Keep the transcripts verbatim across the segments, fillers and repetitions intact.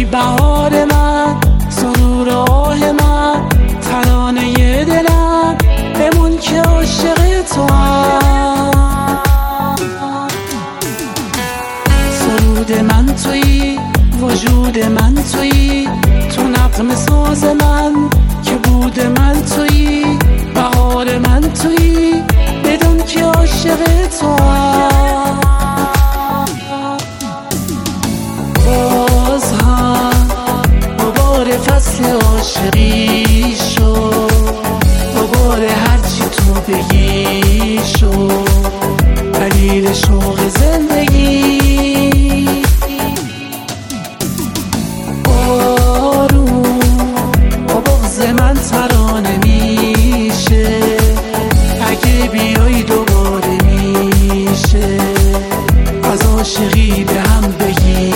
بهار من، سرور آه من، ترانه دلم، بمون که عاشق تو هم. سرود من تویی، وجود من تویی، تو نغمه ساز من که بود من تویی، بهار من تویی، بدون که عاشق تو هم. باز هم دوباره فصل عاشقی شد، دوباره هرچی تو بگی شد، دلیل شوق زندگی. بارون با بغض من ترانه میشه، اگه بیایی دوباره میشه از عاشقی به هم بگی.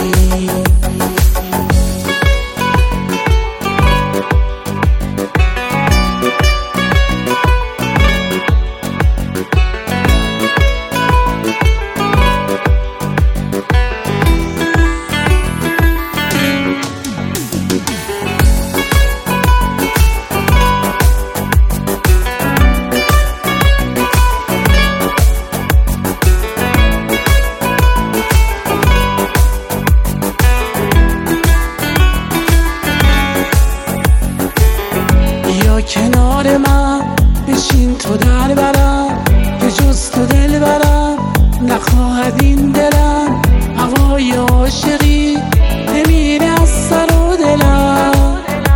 کنار من بشین تو در برم، به جز تو دل برم نخواهد این دلم. هوای عاشقی نمیره از سر و دلم،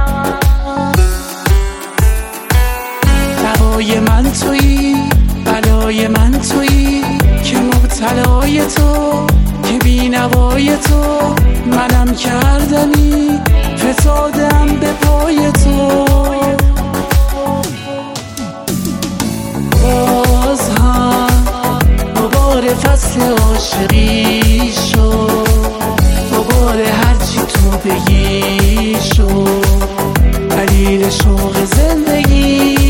دوای من تویی، بلای من تویی، که مبتلای تو، که بینوای تو، منم کردنی فتادم به پای تو. باز هم دوباره فصل عاشقی شد، دوباره هرچی تو بگی شد، دلیل شوق زندگی.